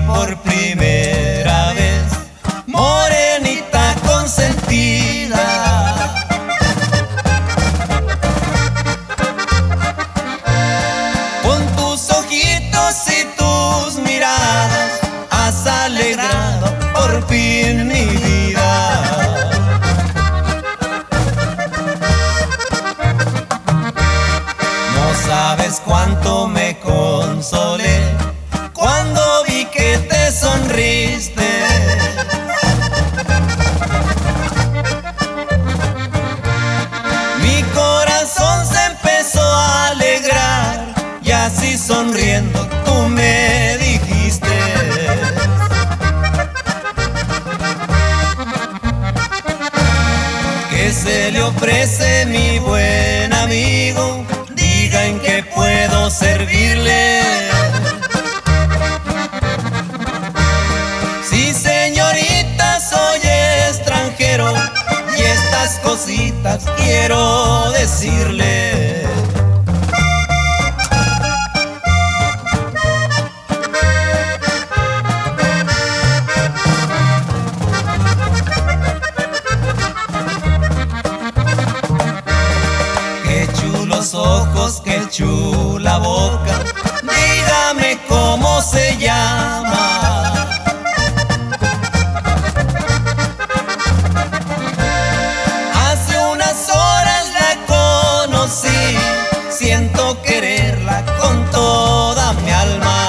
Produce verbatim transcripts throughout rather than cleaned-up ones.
por primera vez, morenita consentida. Con tus ojitos y tus miradas has alegrado por fin mi vida. No sabes cuánto me consolé cuando vi que te sonriste. Mi corazón se empezó a alegrar y así sonriendo tú me dijiste: ¿qué se le ofrece, mi buen amigo? Diga en qué puedo servirle. Sí, señorita, soy extranjero y estas cositas quiero decirle. Qué chulos ojos, qué chula boca, dígame cómo se llama. Hace unas horas la conocí, siento quererla con toda mi alma.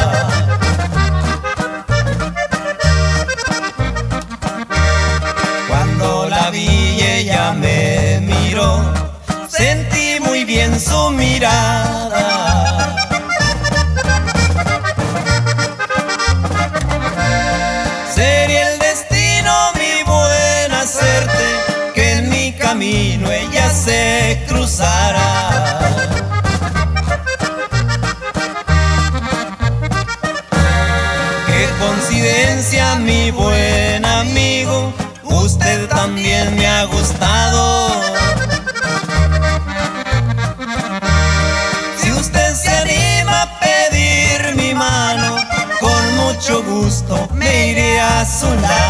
Cuando la vi y ella me miró, sentí muy bien su mirada. Sería el destino, mi buena suerte, que en mi camino ella se cruzara. Qué coincidencia, mi buen amigo, usted también me ha gustado. Si usted se anima a pedir mi mano, con mucho gusto me iré a su lado.